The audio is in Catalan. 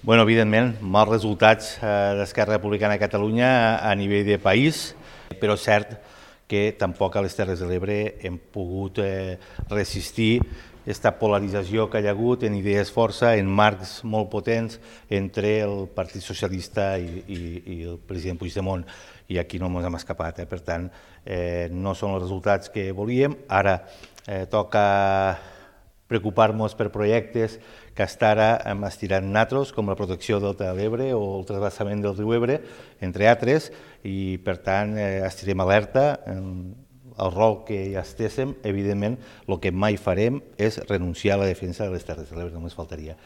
Bueno, evidentment, mals resultats d'Esquerra Republicana de Catalunya a nivell de país, però és cert que tampoc a les Terres de l'Ebre hem pogut resistir aquesta polarització que hi ha hagut en idees força, en marcs molt potents entre el Partit Socialista i el president Puigdemont, i aquí no ens hem escapat. Per tant, no són els resultats que volíem. Ara toca preocupar-nos per projectes que fins ara hem estirat nosaltres, com la protecció del Delta de l'Ebre o el trasbassament del riu Ebre, entre altres, i per tant estirem alerta. El rol que ja estéssim, evidentment, el que mai farem és renunciar a la defensa de les Terres de l'Ebre, només faltaria.